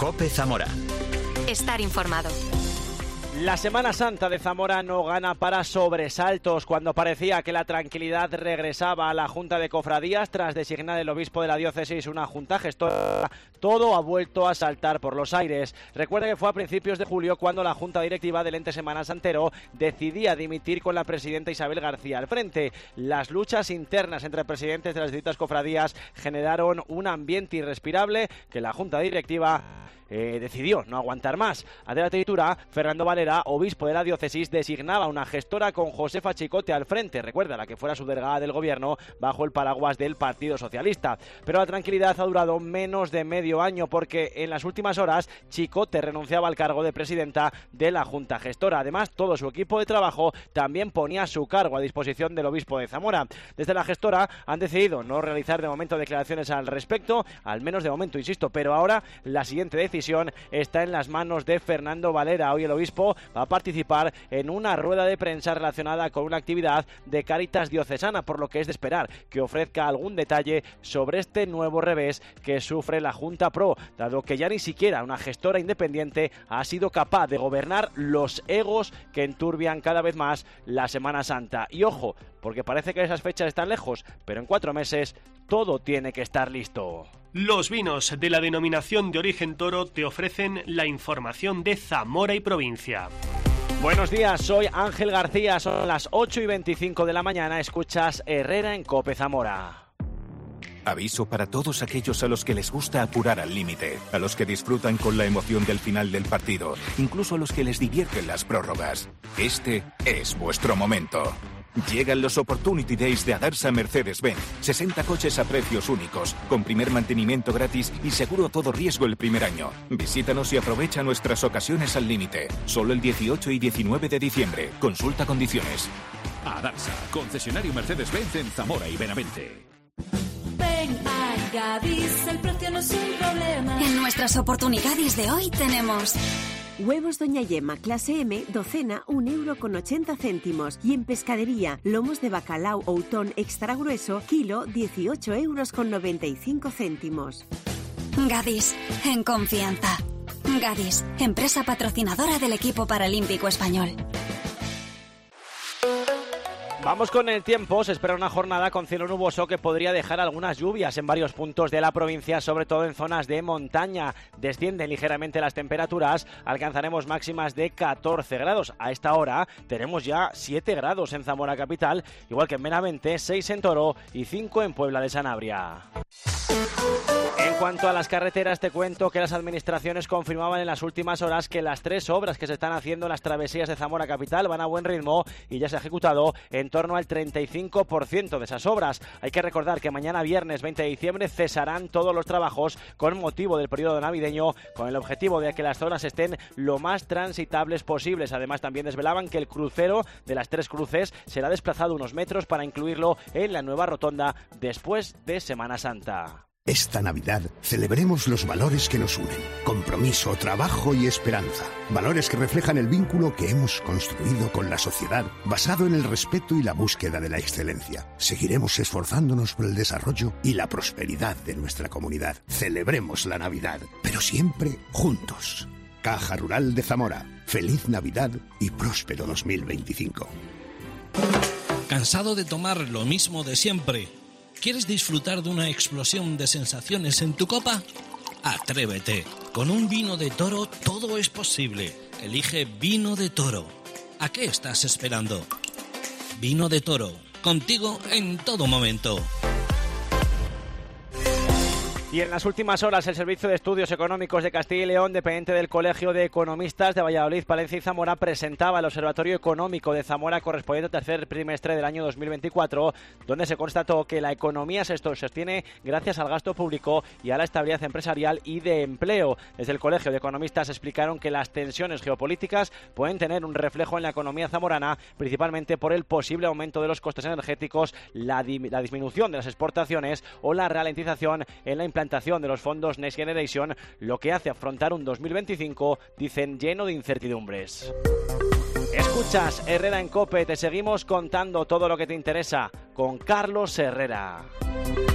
COPE Zamora. Estar informado. La Semana Santa de Zamora no gana para sobresaltos cuando parecía que la tranquilidad regresaba a la Junta de Cofradías tras designar el obispo de la diócesis una junta gestora. Todo ha vuelto a saltar por los aires. Recuerda que fue a principios de julio cuando la Junta Directiva del ente Semana Santero decidía dimitir con la presidenta Isabel García al frente. Las luchas internas entre presidentes de las distintas cofradías generaron un ambiente irrespirable que la Junta Directiva decidió no aguantar más. Ante la tesitura, Fernando Valera, obispo de la diócesis, designaba una gestora con Josefa Chicote al frente, recuerda, la que fuera subdelegada del gobierno bajo el paraguas del Partido Socialista. Pero la tranquilidad ha durado menos de medio año porque en las últimas horas Chicote renunciaba al cargo de presidenta de la Junta Gestora. Además, todo su equipo de trabajo también ponía su cargo a disposición del obispo de Zamora. Desde la gestora han decidido no realizar de momento declaraciones al respecto, al menos de momento, insisto, pero ahora la siguiente decisión está en las manos de Fernando Valera. Hoy el obispo va a participar en una rueda de prensa relacionada con una actividad de Cáritas diocesana, por lo que es de esperar que ofrezca algún detalle sobre este nuevo revés que sufre la Junta Pro, dado que ya ni siquiera una gestora independiente ha sido capaz de gobernar los egos que enturbian cada vez más la Semana Santa. Y ojo, porque parece que esas fechas están lejos, pero en 4 meses todo tiene que estar listo. Los vinos de la denominación de origen Toro te ofrecen la información de Zamora y provincia. Buenos días, soy Ángel García, son las 8:25 de la mañana, escuchas Herrera en COPE Zamora. Aviso para todos aquellos a los que les gusta apurar al límite, a los que disfrutan con la emoción del final del partido, incluso a los que les divierten las prórrogas. Este es vuestro momento. Llegan los Opportunity Days de Adarsa Mercedes-Benz. 60 coches a precios únicos, con primer mantenimiento gratis y seguro todo riesgo el primer año. Visítanos y aprovecha nuestras ocasiones al límite. Solo el 18 y 19 de diciembre. Consulta condiciones. Adarsa, concesionario Mercedes-Benz en Zamora y Benavente. Ven a Gadis, el precio no es un problema. En nuestras oportunidades de hoy tenemos... Huevos Doña Yema, clase M, docena, 1,80 €. Y en pescadería, lomos de bacalao Outón extra grueso, kilo, 18,95 €. Gadis, en confianza. Gadis, empresa patrocinadora del equipo paralímpico español. Vamos con el tiempo. Se espera una jornada con cielo nuboso que podría dejar algunas lluvias en varios puntos de la provincia, sobre todo en zonas de montaña. Descienden ligeramente las temperaturas, alcanzaremos máximas de 14 grados. A esta hora tenemos ya 7 grados en Zamora capital, igual que en Benavente, 6 en Toro y 5 en Puebla de Sanabria. En cuanto a las carreteras, te cuento que las administraciones confirmaban en las últimas horas que las 3 obras que se están haciendo en las travesías de Zamora capital van a buen ritmo y ya se ha ejecutado en torno al 35% de esas obras. Hay que recordar que mañana viernes 20 de diciembre cesarán todos los trabajos con motivo del periodo navideño, con el objetivo de que las zonas estén lo más transitables posibles. Además, también desvelaban que el crucero de las 3 cruces será desplazado unos metros para incluirlo en la nueva rotonda después de Semana Santa. Esta Navidad celebremos los valores que nos unen: compromiso, trabajo y esperanza. Valores que reflejan el vínculo que hemos construido con la sociedad, basado en el respeto y la búsqueda de la excelencia. Seguiremos esforzándonos por el desarrollo y la prosperidad de nuestra comunidad. Celebremos la Navidad, pero siempre juntos. Caja Rural de Zamora. Feliz Navidad y próspero 2025. ¿Cansado de tomar lo mismo de siempre? ¿Quieres disfrutar de una explosión de sensaciones en tu copa? Atrévete. Con un vino de Toro todo es posible. Elige Vino de Toro. ¿A qué estás esperando? Vino de Toro. Contigo en todo momento. Y en las últimas horas, el Servicio de Estudios Económicos de Castilla y León, dependiente del Colegio de Economistas de Valladolid, Palencia y Zamora, presentaba el Observatorio Económico de Zamora correspondiente al tercer trimestre del año 2024, donde se constató que la economía se sostiene gracias al gasto público y a la estabilidad empresarial y de empleo. Desde el Colegio de Economistas explicaron que las tensiones geopolíticas pueden tener un reflejo en la economía zamorana, principalmente por el posible aumento de los costes energéticos, la disminución de las exportaciones o la ralentización en la implantación de los fondos Next Generation, lo que hace afrontar un 2025, dicen, lleno de incertidumbres. Escuchas Herrera en COPE, te seguimos contando todo lo que te interesa con Carlos Herrera.